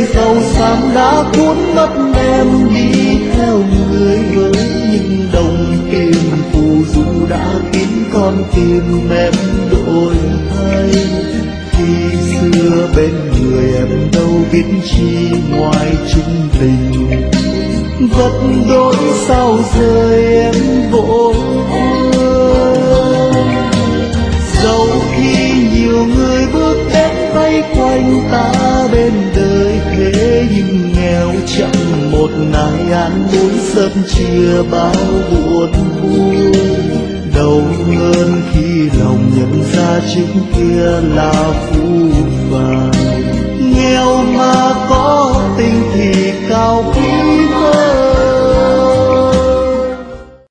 giàu sang đã cuốn mất em đi theo người với những đồng tiền phù du đã kín con tim em đổi thay. Khi xưa bên người em đâu biết chi ngoài chung tình, vật đổi sao rời em vội. Dẫu khi nhiều người bước đến vây quanh ta bên đời thế, nhưng nghèo chẳng một ai an muốn sớm chia bao buồn vui. Đâu hơn khi lòng nhận ra trước kia là phũ phàng, nghèo mà có tình thì cao quý.